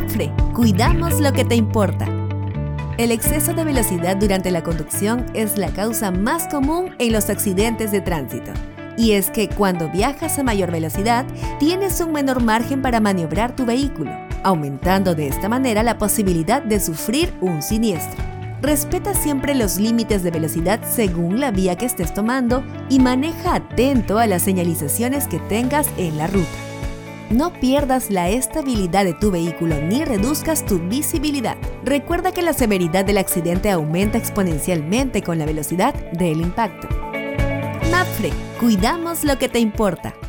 MAPFRE, cuidamos lo que te importa. El exceso de velocidad durante la conducción es la causa más común en los accidentes de tránsito. Y es que cuando viajas a mayor velocidad, tienes un menor margen para maniobrar tu vehículo, aumentando de esta manera la posibilidad de sufrir un siniestro. Respeta siempre los límites de velocidad según la vía que estés tomando y maneja atento a las señalizaciones que tengas en la ruta. No pierdas la estabilidad de tu vehículo ni reduzcas tu visibilidad. Recuerda que la severidad del accidente aumenta exponencialmente con la velocidad del impacto. MAPFRE, cuidamos lo que te importa.